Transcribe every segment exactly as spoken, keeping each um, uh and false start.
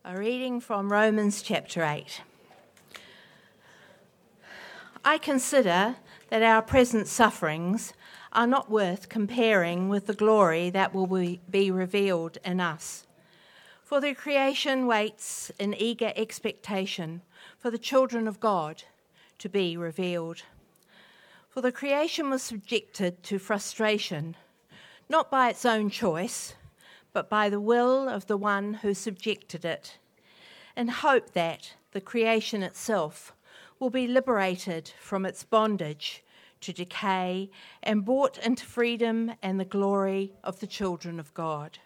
A reading from Romans chapter eight. I consider that our present sufferings are not worth comparing with the glory that will be revealed in us. For the creation waits in eager expectation for the children of God to be revealed. For the creation was subjected to frustration, not by its own choice, but by the will of the one who subjected it, in hope that the creation itself will be liberated from its bondage to decay and brought into freedom and the glory of the children of God.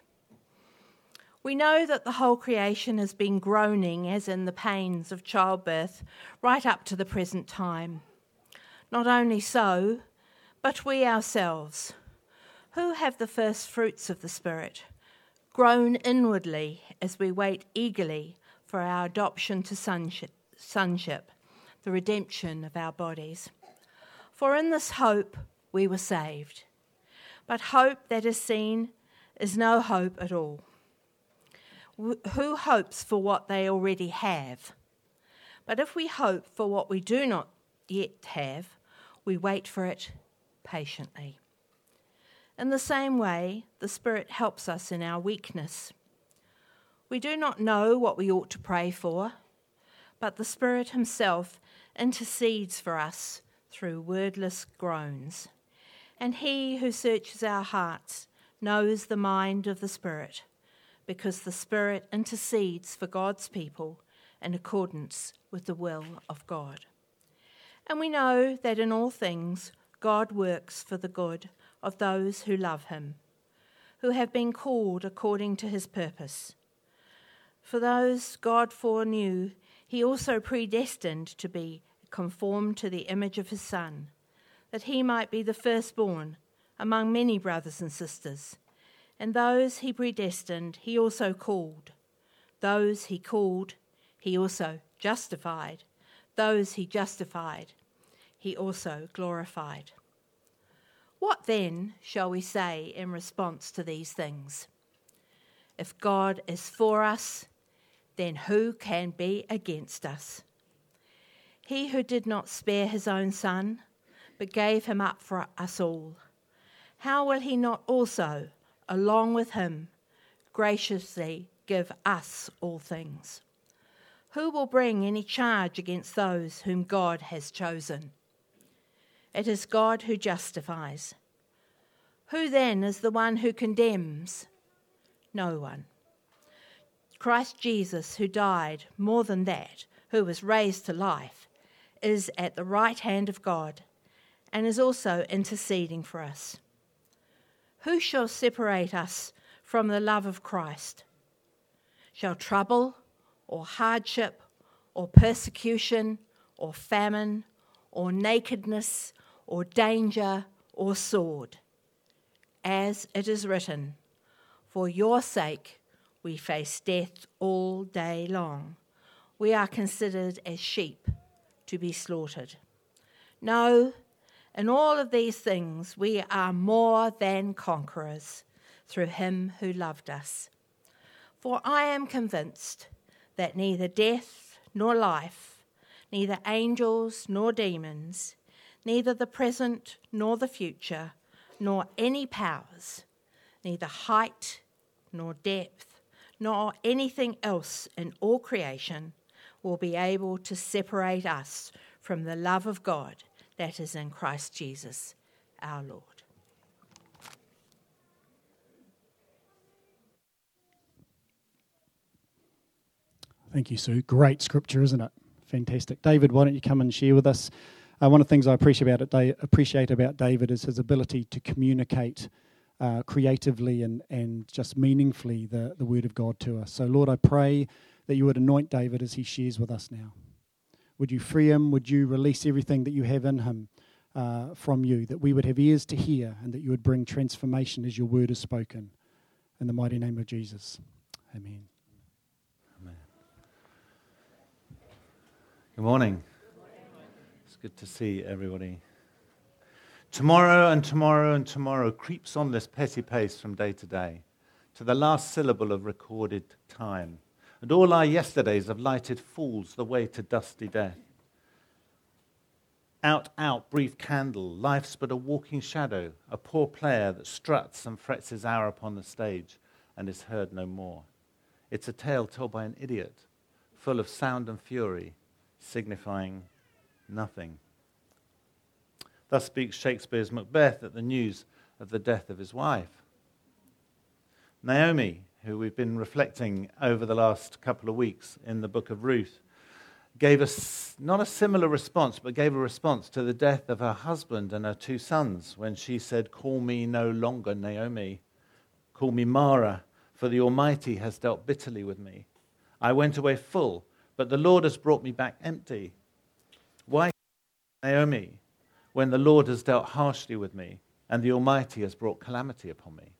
We know that the whole creation has been groaning as in the pains of childbirth right up to the present time. Not only so, but we ourselves, who have the first fruits of the Spirit, groan inwardly as we wait eagerly for our adoption to sonship, sonship, the redemption of our bodies. For in this hope we were saved. But hope that is seen is no hope at all. Who hopes for what they already have? But if we hope for what we do not yet have, we wait for it patiently. In the same way, the Spirit helps us in our weakness. We do not know what we ought to pray for, but the Spirit himself intercedes for us through wordless groans. And he who searches our hearts knows the mind of the Spirit, because the Spirit intercedes for God's people in accordance with the will of God. And we know that in all things God works for the good of those who love him, who have been called according to his purpose. For those God foreknew, he also predestined to be conformed to the image of his Son, that he might be the firstborn among many brothers and sisters. And those he predestined, he also called. Those he called, he also justified. Those he justified, he also glorified. What then shall we say in response to these things? If God is for us, then who can be against us? He who did not spare his own Son, but gave him up for us all, how will he not also, along with him, graciously give us all things? Who will bring any charge against those whom God has chosen? It is God who justifies. Who then is the one who condemns? No one. Christ Jesus, who died, more than that, who was raised to life, is at the right hand of God and is also interceding for us. Who shall separate us from the love of Christ? Shall trouble or hardship or persecution or famine or nakedness or danger or sword? As it is written, for your sake we face death all day long. We are considered as sheep to be slaughtered. No, in all of these things we are more than conquerors through him who loved us. For I am convinced that neither death nor life, neither angels nor demons, neither the present nor the future, nor any powers, neither height nor depth, nor anything else in all creation will be able to separate us from the love of God that is in Christ Jesus, our Lord. Thank you, Sue. Great scripture, isn't it? Fantastic. David, why don't you come and share with us? Uh, one of the things I appreciate about, it, appreciate about David is his ability to communicate uh, creatively and, and just meaningfully the, the word of God to us. So, Lord, I pray that you would anoint David as he shares with us now. Would you free him? Would you release everything that you have in him uh, from you, that we would have ears to hear and that you would bring transformation as your word is spoken. In the mighty name of Jesus. Amen. Amen. Good morning. It's good to see everybody. Tomorrow and tomorrow and tomorrow creeps on this petty pace from day to day, to the last syllable of recorded time. and all our yesterdays have lighted fools the way to dusty death. Out, out, brief candle, life's but a walking shadow, a poor player that struts and frets his hour upon the stage and is heard no more. It's a tale told by an idiot, full of sound and fury, signifying nothing. Thus speaks Shakespeare's Macbeth at the news of the death of his wife. Naomi, who we've been reflecting over the last couple of weeks in the book of Ruth, gave us not a similar response, but gave a response to the death of her husband and her two sons when she said, "Call me no longer Naomi, call me Mara, for the Almighty has dealt bitterly with me. I went away full, but the Lord has brought me back empty. Why Naomi, when the Lord has dealt harshly with me and the Almighty has brought calamity upon me?"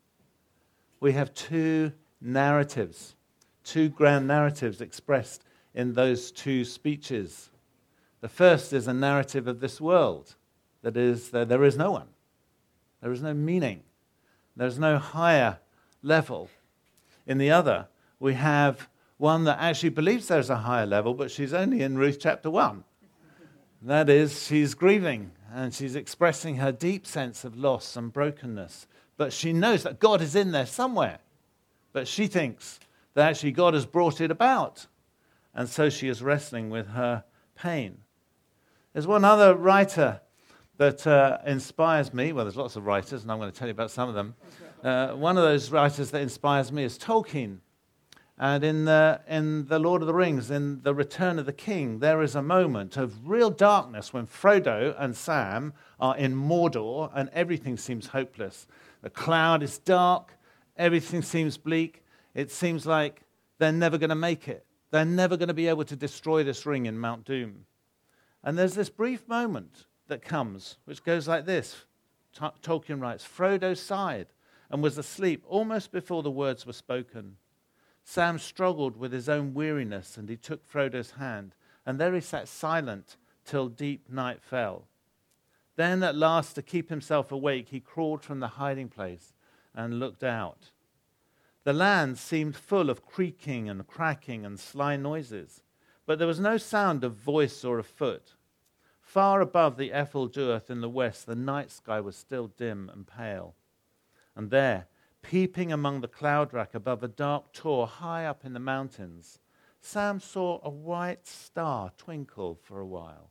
We have two narratives, two grand narratives expressed in those two speeches. The first is a narrative of this world, that is, that there is no one. There is no meaning. There is no higher level. In the other, we have one that actually believes there's a higher level, but she's only in Ruth chapter one. That is, she's grieving, and she's expressing her deep sense of loss and brokenness. But she knows that God is in there somewhere. But she thinks that actually God has brought it about. And so she is wrestling with her pain. There's one other writer that uh, inspires me. Well, there's lots of writers, and I'm going to tell you about some of them. Uh, one of those writers that inspires me is Tolkien. And in the, in the Lord of the Rings, in The Return of the King, there is a moment of real darkness when Frodo and Sam are in Mordor and everything seems hopeless. The cloud is dark, everything seems bleak. It seems like they're never going to make it. They're never going to be able to destroy this ring in Mount Doom. And there's this brief moment that comes, which goes like this. T- Tolkien writes, "Frodo sighed and was asleep almost before the words were spoken. Sam struggled with his own weariness, and he took Frodo's hand, and there he sat silent till deep night fell. Then at last, to keep himself awake, he crawled from the hiding place and looked out. The land seemed full of creaking and cracking and sly noises, but there was no sound of voice or of foot. Far above the Ephel Duath in the west, the night sky was still dim and pale. And there, peeping among the cloud rack above a dark tor high up in the mountains, Sam saw a white star twinkle for a while.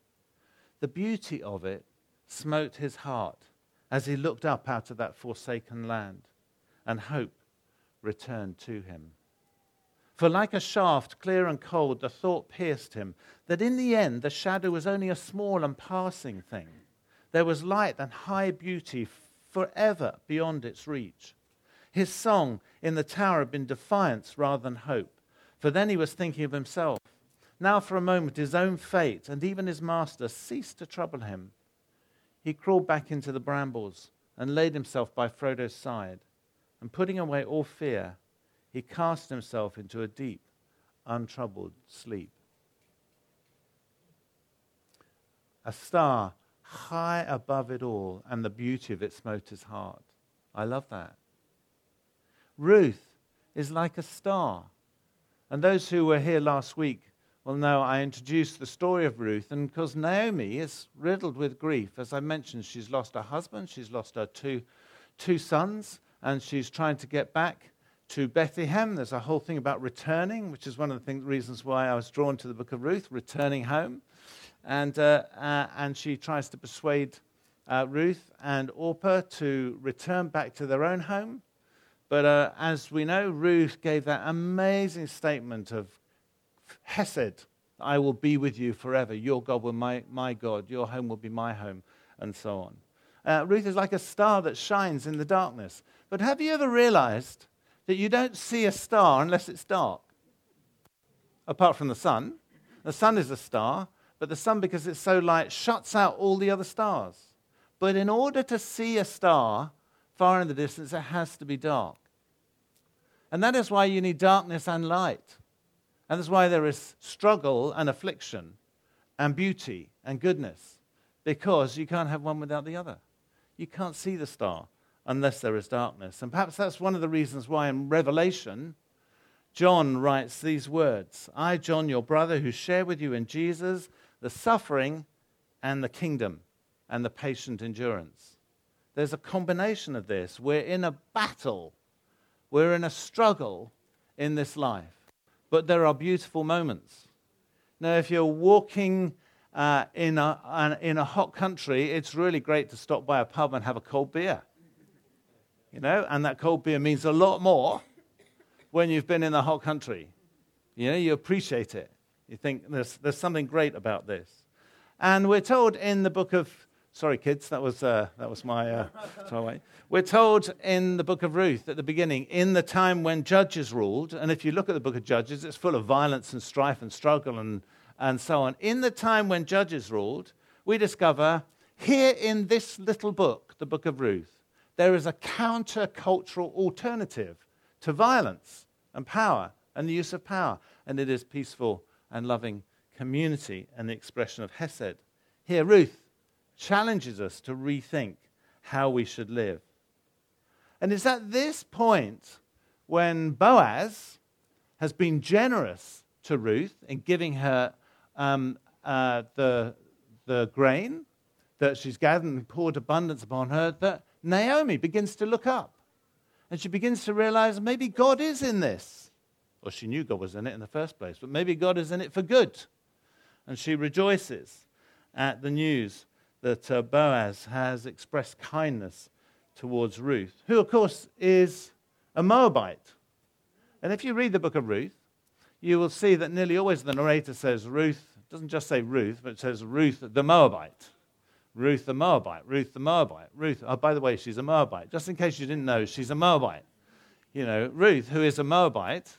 The beauty of it smote his heart as he looked up out of that forsaken land, and hope returned to him. For like a shaft, clear and cold, the thought pierced him that in the end the shadow was only a small and passing thing. There was light and high beauty forever beyond its reach. His song in the tower had been defiance rather than hope, for then he was thinking of himself. Now for a moment his own fate and even his master ceased to trouble him. He crawled back into the brambles and laid himself by Frodo's side, and putting away all fear, he cast himself into a deep, untroubled sleep. A star high above it all, and the beauty of it smote his heart. I love that. Ruth is like a star. And those who were here last week will know I introduced the story of Ruth, and because Naomi is riddled with grief. As I mentioned, she's lost her husband, she's lost her two, two sons, and she's trying to get back to Bethlehem. There's a whole thing about returning, which is one of the things, reasons why I was drawn to the book of Ruth, returning home. And, uh, uh, and she tries to persuade uh, Ruth and Orpah to return back to their own home. But uh, as we know, Ruth gave that amazing statement of Hesed, I will be with you forever. Your God will be my, my God. Your home will be my home, and so on. Uh, Ruth is like a star that shines in the darkness. But have you ever realized that you don't see a star unless it's dark? Apart from the sun. The sun is a star, but the sun, because it's so light, shuts out all the other stars. But in order to see a star far in the distance, it has to be dark. And that is why you need darkness and light. And that's why there is struggle and affliction and beauty and goodness, because you can't have one without the other. You can't see the star unless there is darkness. And perhaps that's one of the reasons why in Revelation, John writes these words, I, John, your brother, who share with you in Jesus the suffering and the kingdom and the patient endurance. There's a combination of this. We're in a battle. We're in a struggle in this life. But there are beautiful moments. Now, if you're walking uh, in, a, an, in a hot country, it's really great to stop by a pub and have a cold beer. You know, and that cold beer means a lot more when you've been in a hot country. You know, you appreciate it. You think there's, there's something great about this. And we're told in the book of, sorry kids, that was, uh, that was my, uh, sorry. We're told in the book of Ruth at the beginning, in the time when judges ruled, and if you look at the book of Judges, it's full of violence and strife and struggle and, and so on. In the time when judges ruled, we discover here in this little book, the book of Ruth, there is a counter-cultural alternative to violence and power and the use of power, and it is peaceful and loving community and the expression of Hesed. Here, Ruth challenges us to rethink how we should live. And it's at this point when Boaz has been generous to Ruth in giving her um, uh, the, the grain that she's gathered and poured abundance upon her, that Naomi begins to look up. And she begins to realize maybe God is in this. Well, she knew God was in it in the first place, but maybe God is in it for good. And she rejoices at the news that uh, Boaz has expressed kindness towards Ruth, who, of course, is a Moabite. And if you read the book of Ruth, you will see that nearly always the narrator says Ruth, doesn't just say Ruth, but it says Ruth the Moabite. Ruth the Moabite, Ruth the Moabite, Ruth, oh, by the way, she's a Moabite. Just in case you didn't know, she's a Moabite. You know, Ruth, who is a Moabite,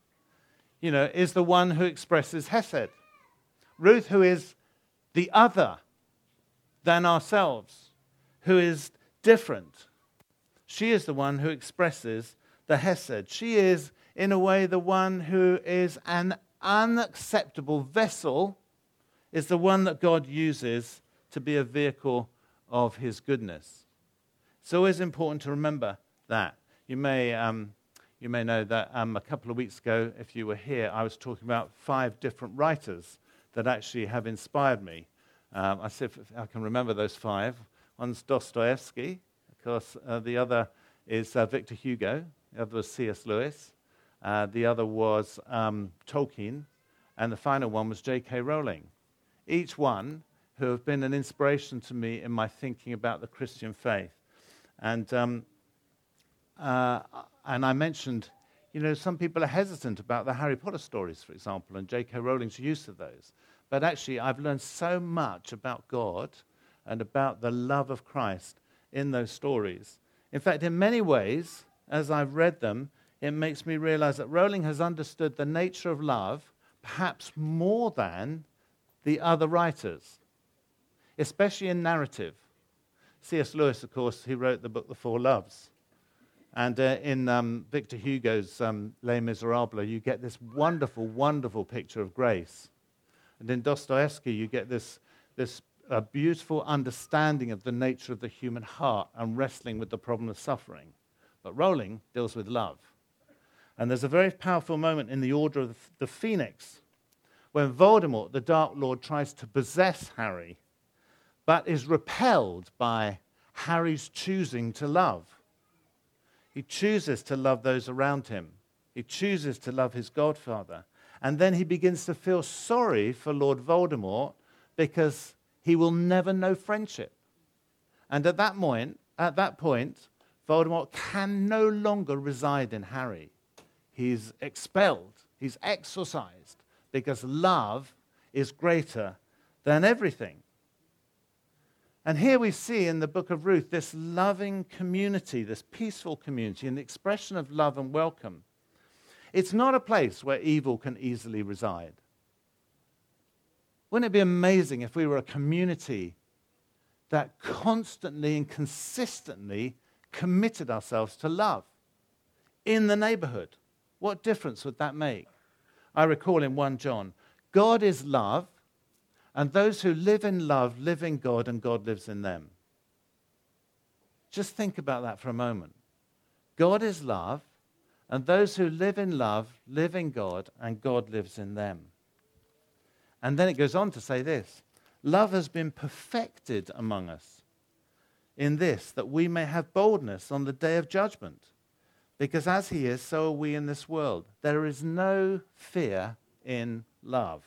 you know, is the one who expresses Hesed. Ruth, who is the other than ourselves, who is different. She is the one who expresses the Hesed. She is, in a way, the one who is an unacceptable vessel, is the one that God uses to be a vehicle of his goodness. It's always important to remember that. You may, um, you may know that um, a couple of weeks ago, if you were here, I was talking about five different writers that actually have inspired me. Um, I see if I can remember those five. One's Dostoevsky, of course. Uh, the other is uh, Victor Hugo. The other was C S Lewis. Uh, the other was um, Tolkien. And the final one was J K Rowling. Each one who have been an inspiration to me in my thinking about the Christian faith. And um, uh, and I mentioned, you know, some people are hesitant about the Harry Potter stories, for example, and J K Rowling's use of those. But actually, I've learned so much about God and about the love of Christ in those stories. In fact, in many ways, as I've read them, it makes me realize that Rowling has understood the nature of love perhaps more than the other writers, especially in narrative. C S Lewis, of course, he wrote the book The Four Loves. And uh, in um, Victor Hugo's um, Les Miserables, you get this wonderful, wonderful picture of grace. And in Dostoevsky, you get this, this uh, beautiful understanding of the nature of the human heart and wrestling with the problem of suffering. But Rowling deals with love. And there's a very powerful moment in the Order of the Phoenix when Voldemort, the Dark Lord, tries to possess Harry, but is repelled by Harry's choosing to love. He chooses to love those around him. He chooses to love his godfather. And then he begins to feel sorry for Lord Voldemort because he will never know friendship. And at that point, at that point, Voldemort can no longer reside in Harry. He's expelled, he's exorcised, because love is greater than everything. And here we see in the book of Ruth this loving community, this peaceful community, and the expression of love and welcome. It's not a place where evil can easily reside. Wouldn't it be amazing if we were a community that constantly and consistently committed ourselves to love in the neighborhood? What difference would that make? I recall in First John, God is love, and those who live in love live in God, and God lives in them. Just think about that for a moment. God is love, And those who live in love live in God, and God lives in them. And then it goes on to say this: love has been perfected among us in this, that we may have boldness on the day of judgment. Because as he is, so are we in this world. There is no fear in love.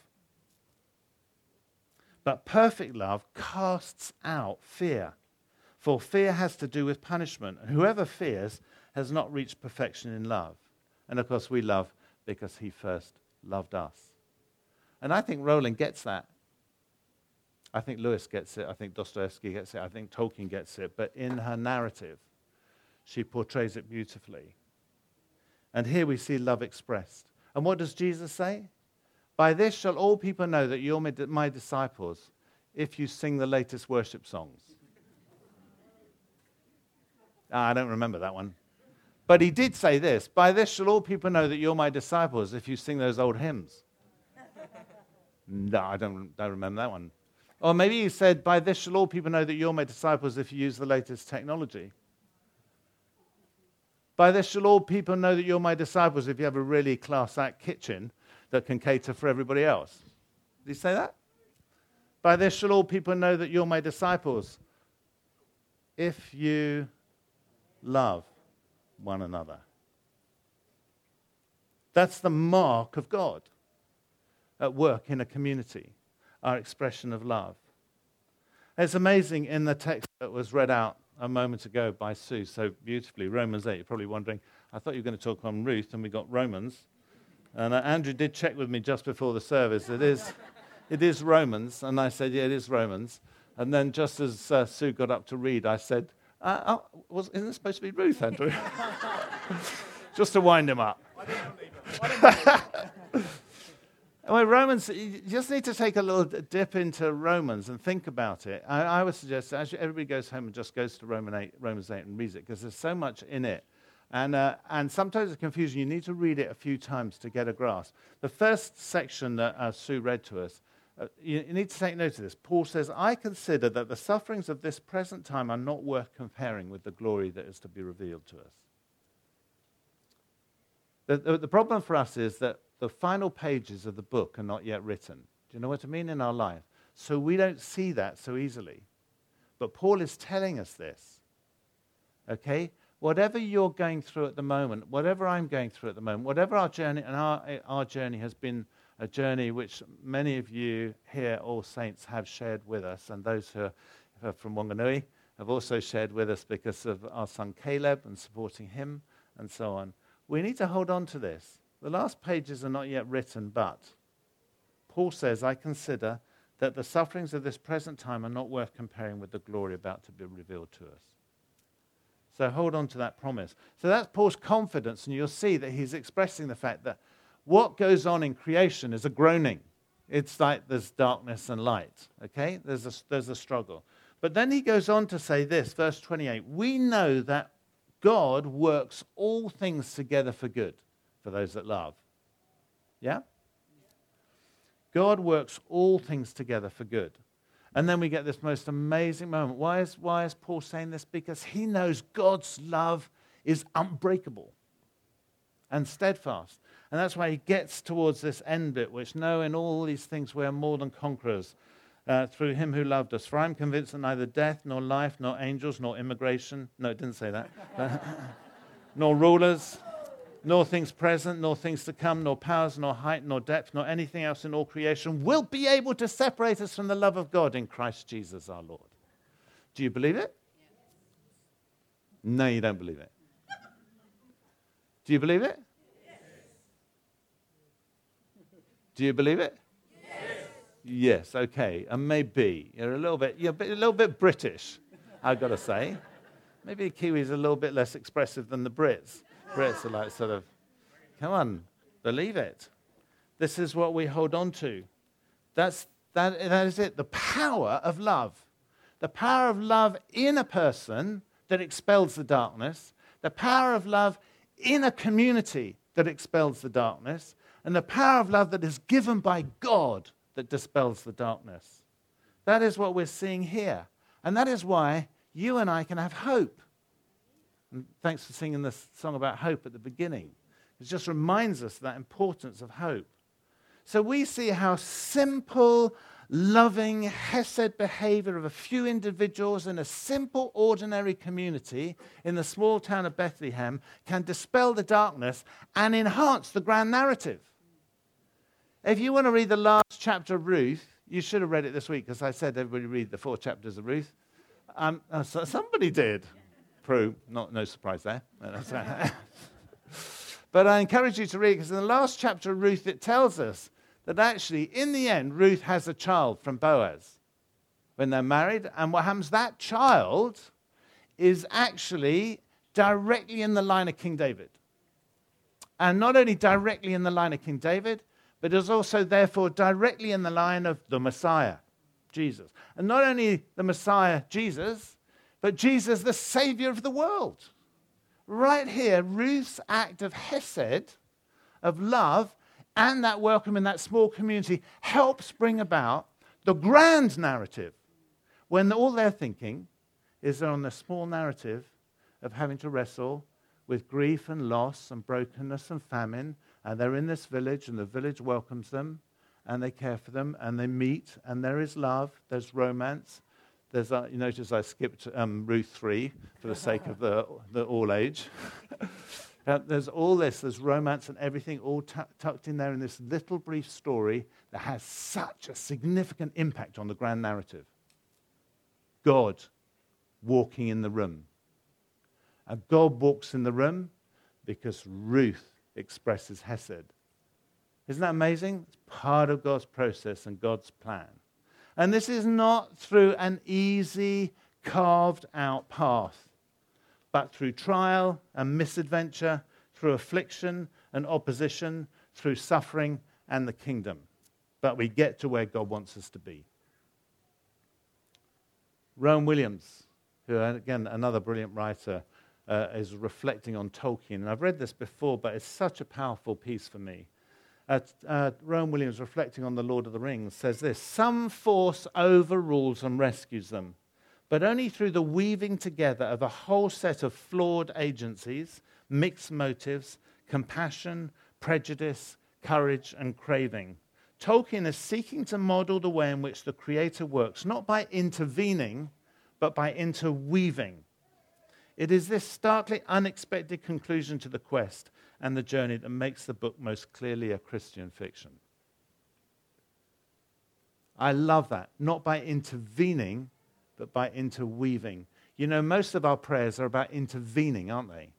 But perfect love casts out fear. For fear has to do with punishment. And whoever fears has not reached perfection in love. And of course we love because he first loved us. And I think Rowling gets that. I think Lewis gets it. I think Dostoevsky gets it. I think Tolkien gets it. But in her narrative, she portrays it beautifully. And here we see love expressed. And what does Jesus say? By this shall all people know that you're my disciples, if you sing the latest worship songs. Ah, I don't remember that one. But he did say this: by this shall all people know that you're my disciples, if you sing those old hymns. No, I don't, don't remember that one. Or maybe he said, by this shall all people know that you're my disciples, if you use the latest technology. By this shall all people know that you're my disciples, if you have a really class-act kitchen that can cater for everybody else. Did he say that? By this shall all people know that you're my disciples, if you love one another. That's the mark of God at work in a community, our expression of love. It's amazing in the text that was read out a moment ago by Sue so beautifully, Romans eight. You're probably wondering, I thought you were going to talk on Ruth, and we got Romans. And uh, Andrew did check with me just before the service. It is, it is Romans. And I said, yeah, it is Romans. And then just as uh, Sue got up to read, I said, uh, oh, was, isn't it supposed to be Ruth, Andrew? Just to wind him up. I didn't believe it. I didn't believe it. Well, Romans, you just need to take a little dip into Romans and think about it. I, I would suggest that everybody goes home and just goes to Roman eight, Romans eight and reads it, because there's so much in it. And, uh, and sometimes it's confusing. You need to read it a few times to get a grasp. The first section that uh, Sue read to us, uh, you, you need to take note of this. Paul says, I consider that the sufferings of this present time are not worth comparing with the glory that is to be revealed to us. The, the, the problem for us is that the final pages of the book are not yet written. Do you know what I mean? In our life. So we don't see that so easily. But Paul is telling us this. Okay? Whatever you're going through at the moment, whatever I'm going through at the moment, whatever our journey, and our, our journey has been a journey which many of you here, all saints, have shared with us, and those who are from Wanganui have also shared with us because of our son Caleb and supporting him and so on. We need to hold on to this. The last pages are not yet written, but Paul says, I consider that the sufferings of this present time are not worth comparing with the glory about to be revealed to us. So hold on to that promise. So that's Paul's confidence, and you'll see that he's expressing the fact that what goes on in creation is a groaning. It's like there's darkness and light, okay? There's a, there's a struggle. But then he goes on to say this, verse twenty-eight, we know that God works all things together for good for those that love. Yeah? God works all things together for good. And then we get this most amazing moment. Why is, why is Paul saying this? Because he knows God's love is unbreakable and steadfast. And that's why he gets towards this end bit, which know in all these things we are more than conquerors uh, through him who loved us. For I am convinced that neither death, nor life, nor angels, nor immigration, no, it didn't say that, nor rulers, nor things present, nor things to come, nor powers, nor height, nor depth, nor anything else in all creation will be able to separate us from the love of God in Christ Jesus our Lord. Do you believe it? Yes. No, you don't believe it. Do you believe it? Yes. Do you believe it? Yes. Yes, okay. And maybe you're a little bit, you're a little bit British, I've got to say. Maybe the Kiwis are a little bit less expressive than the Brits. Brits are like sort of, come on, believe it. This is what we hold on to. That's, that, that is it, the power of love. The power of love in a person that expels the darkness, the power of love in a community that expels the darkness, and the power of love that is given by God that dispels the darkness. That is what we're seeing here. And that is why you and I can have hope. And thanks for singing this song about hope at the beginning. It just reminds us of that importance of hope. So we see how simple, loving, hesed behavior of a few individuals in a simple, ordinary community in the small town of Bethlehem can dispel the darkness and enhance the grand narrative. If you want to read the last chapter of Ruth, you should have read it this week, because I said everybody read the four chapters of Ruth. Um, uh, so somebody did. Prue, not, no surprise there. But I encourage you to read, because in the last chapter of Ruth, it tells us that actually, in the end, Ruth has a child from Boaz when they're married. And what happens, that child is actually directly in the line of King David. And not only directly in the line of King David, but is also, therefore, directly in the line of the Messiah, Jesus. And not only the Messiah, Jesus, but Jesus, the Savior of the world. Right here, Ruth's act of hesed, of love, and that welcome in that small community helps bring about the grand narrative, when all they're thinking is on the small narrative of having to wrestle with grief and loss and brokenness and famine, and they're in this village, and the village welcomes them, and they care for them, and they meet, and there is love, there's romance. There's, uh, you notice I skipped um, Ruth three for the sake of the, the all age. uh, there's all this, there's romance and everything all t- tucked in there in this little brief story that has such a significant impact on the grand narrative. God walking in the room. And God walks in the room because Ruth expresses hesed. Isn't that amazing? It's part of God's process and God's plan. And this is not through an easy, carved-out path, but through trial and misadventure, through affliction and opposition, through suffering and the kingdom. But we get to where God wants us to be. Rowan Williams, who, again, another brilliant writer, uh, is reflecting on Tolkien. And I've read this before, but it's such a powerful piece for me. Uh, uh, Rowan Williams, reflecting on The Lord of the Rings, says this: some force overrules and rescues them, but only through the weaving together of a whole set of flawed agencies, mixed motives, compassion, prejudice, courage, and craving. Tolkien is seeking to model the way in which the Creator works, not by intervening, but by interweaving. It is this starkly unexpected conclusion to the quest and the journey that makes the book most clearly a Christian fiction. I love that. Not by intervening, but by interweaving. You know, most of our prayers are about intervening, aren't they?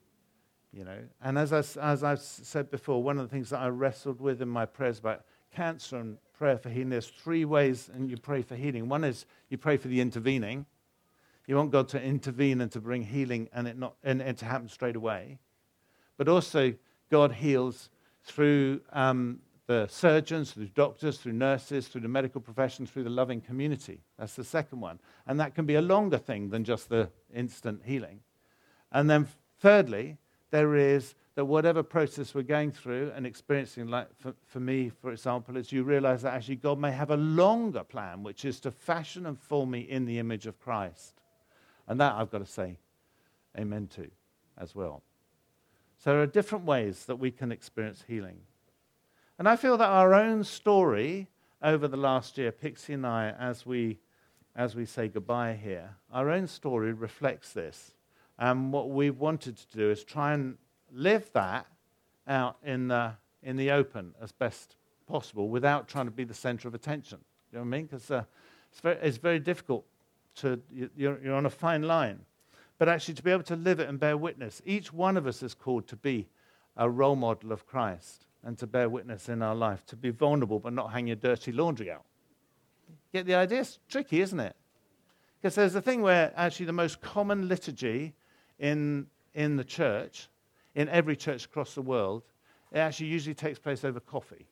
You know, and as, I, as I've said before, one of the things that I wrestled with in my prayers about cancer and prayer for healing, there's three ways and you pray for healing. One is you pray for the intervening. You want God to intervene and to bring healing and it not and it to happen straight away. But also, God heals through um, the surgeons, through doctors, through nurses, through the medical profession, through the loving community. That's the second one. And that can be a longer thing than just the instant healing. And then thirdly, there is that whatever process we're going through and experiencing, like for, for me, for example, is you realize that actually God may have a longer plan, which is to fashion and form me in the image of Christ. And that I've got to say amen to as well. So there are different ways that we can experience healing. And I feel that our own story over the last year, Pixie and I, as we, as we say goodbye here, our own story reflects this. And what we've wanted to do is try and live that out in the, in the open as best possible without trying to be the center of attention. You know what I mean? Because uh, it's, very, it's very difficult to, you're, you're on a fine line. But actually to be able to live it and bear witness. Each one of us is called to be a role model of Christ and to bear witness in our life, to be vulnerable but not hang your dirty laundry out. Get the idea? It's tricky, isn't it? Because there's a thing where actually the most common liturgy in, in the church, in every church across the world, it actually usually takes place over coffee.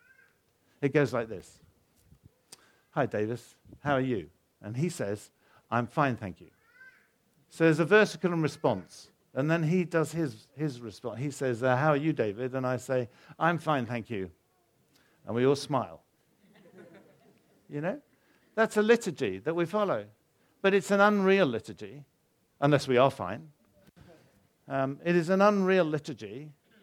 It goes like this. Hi, Davis. How are you? And he says, I'm fine, thank you. So there's a vertical response. And then he does his, his response. He says, uh, how are you, David? And I say, I'm fine, thank you. And we all smile. You know? That's a liturgy that we follow. But it's an unreal liturgy, unless we are fine. Um, it is an unreal liturgy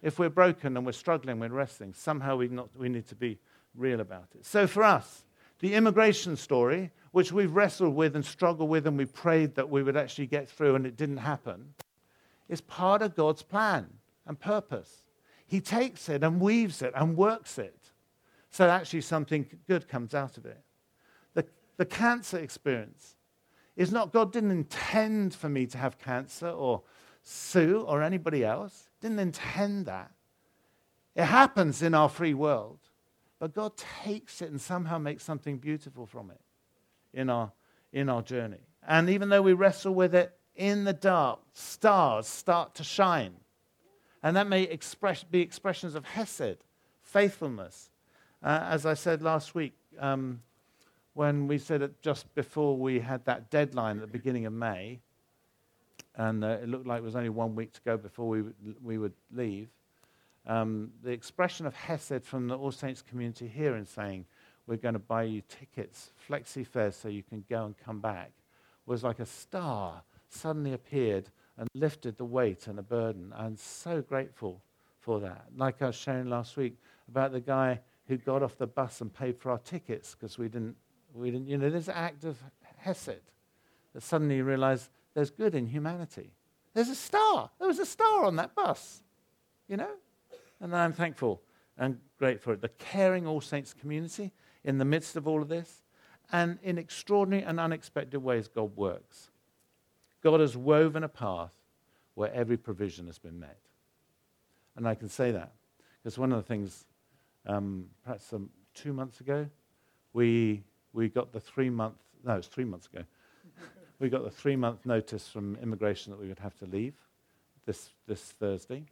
If we're broken and we're struggling, we're wrestling, somehow we not, we need to be real about it. So for us, the immigration story, which we've wrestled with and struggled with and we prayed that we would actually get through and it didn't happen, is part of God's plan and purpose. He takes it and weaves it and works it so actually something good comes out of it. The, the cancer experience is not, God didn't intend for me to have cancer or Sue or anybody else. Didn't intend that. It happens in our free world. But God takes it and somehow makes something beautiful from it in our, in our journey. And even though we wrestle with it in the dark, stars start to shine. And that may express, be expressions of hesed, faithfulness. Uh, as I said last week, um, when we said it just before we had that deadline at the beginning of May, and uh, it looked like it was only one week to go before we, w- we would leave, Um, the expression of hesed from the All Saints community here in saying, we're going to buy you tickets, flexi fares, so you can go and come back, was like a star suddenly appeared and lifted the weight and the burden. I'm so grateful for that. Like I was sharing last week about the guy who got off the bus and paid for our tickets because we didn't, we didn't, you know, there's an act of hesed that suddenly you realize there's good in humanity. There's a star. There was a star on that bus, you know? And I'm thankful and grateful for it. The caring All Saints community in the midst of all of this. And in extraordinary and unexpected ways, God works. God has woven a path where every provision has been met. And I can say that because one of the things, um, perhaps um, two months ago, we we got the three-month, no, it's three months ago. we got the three-month notice from immigration that we would have to leave this this Thursday.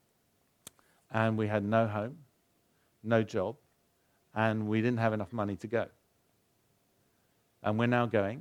And we had no home, no job, and we didn't have enough money to go. And we're now going.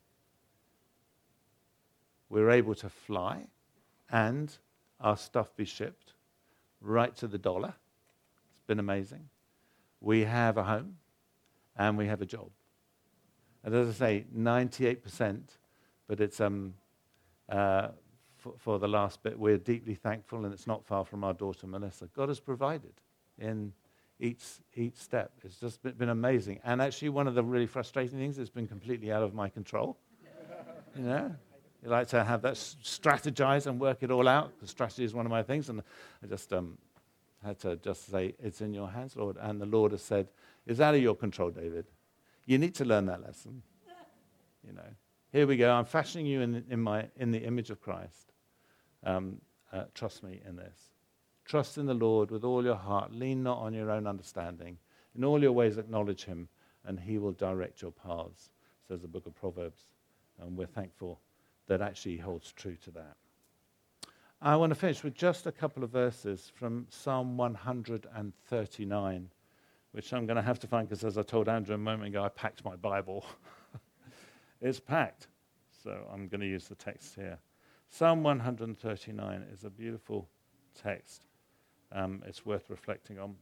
We're able to fly and our stuff be shipped right to the dollar. It's been amazing. We have a home and we have a job. And as I say, ninety-eight percent, but it's um uh For, for the last bit, we're deeply thankful, and it's not far from our daughter Melissa. God has provided in each each step. It's just been, been amazing. And actually, one of the really frustrating things is been completely out of my control. You know, you like to have that s- strategize and work it all out, because strategy is one of my things. And I just um, had to just say, "It's in your hands, Lord." And the Lord has said, "It's out of your control, David. You need to learn that lesson." You know. Here we go. I'm fashioning you in, in my in the image of Christ. Um, uh, trust me in this. Trust in the Lord with all your heart. Lean not on your own understanding. In all your ways acknowledge him, and he will direct your paths, says the book of Proverbs. And we're thankful that actually holds true to that. I want to finish with just a couple of verses from Psalm one thirty-nine, which I'm going to have to find because, as I told Andrew a moment ago, I packed my Bible. It's packed, so I'm going to use the text here. Psalm one thirty-nine is a beautiful text. Um, it's worth reflecting on.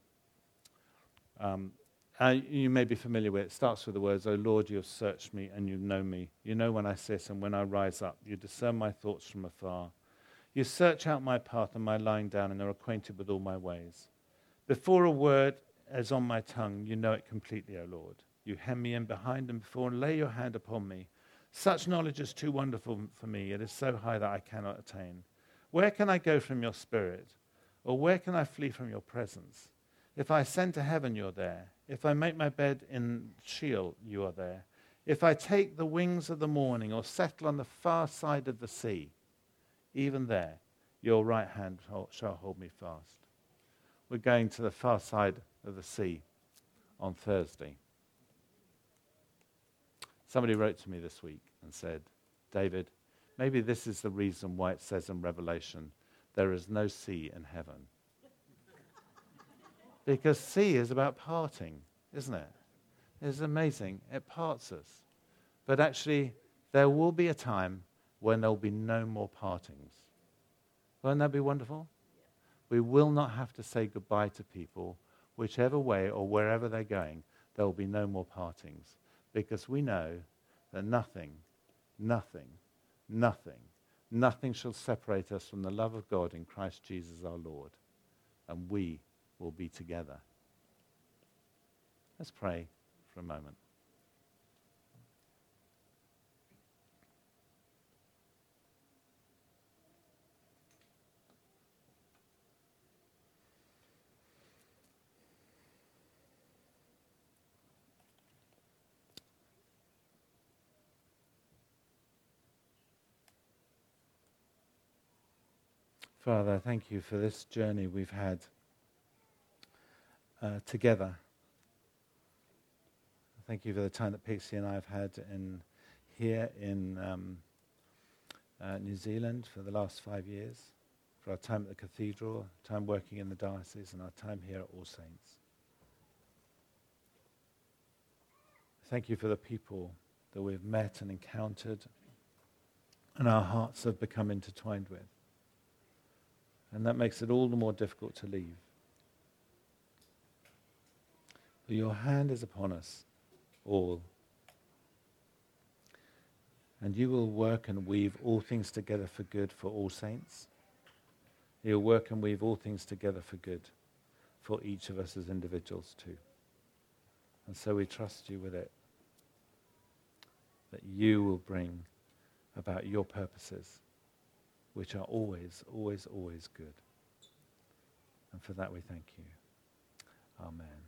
Um, uh, you may be familiar with it. It starts with the words, "O Lord, you have searched me and you know me. You know when I sit and when I rise up. You discern my thoughts from afar. You search out my path and my lying down and are acquainted with all my ways. Before a word is on my tongue, you know it completely, O Lord. You hem me in behind and before and lay your hand upon me. Such knowledge is too wonderful for me. It is so high that I cannot attain. Where can I go from your spirit? Or where can I flee from your presence? If I ascend to heaven, you're there. If I make my bed in Sheol, you are there. If I take the wings of the morning or settle on the far side of the sea, even there, your right hand shall hold me fast." We're going to the far side of the sea on Thursday. Somebody wrote to me this week and said, "David, maybe this is the reason why it says in Revelation, there is no sea in heaven." Because sea is about parting, isn't it? It's amazing. It parts us. But actually, there will be a time when there will be no more partings. Won't that be wonderful? We will not have to say goodbye to people, whichever way or wherever they're going. There will be no more partings. Because we know that nothing, nothing, nothing, nothing shall separate us from the love of God in Christ Jesus our Lord. and we will be together. Let's pray for a moment. Father, thank you for this journey we've had uh, together. Thank you for the time that Pixie and I have had in here in um, uh, New Zealand for the last five years, for our time at the cathedral, time working in the diocese, and our time here at All Saints. Thank you for the people that we've met and encountered, and our hearts have become intertwined with. And that makes it all the more difficult to leave. But your hand is upon us all. And you will work and weave all things together for good for all saints. You'll work and weave all things together for good for each of us as individuals too. And so we trust you with it, that you will bring about your purposes, which are always, always, always good. And for that we thank you. Amen.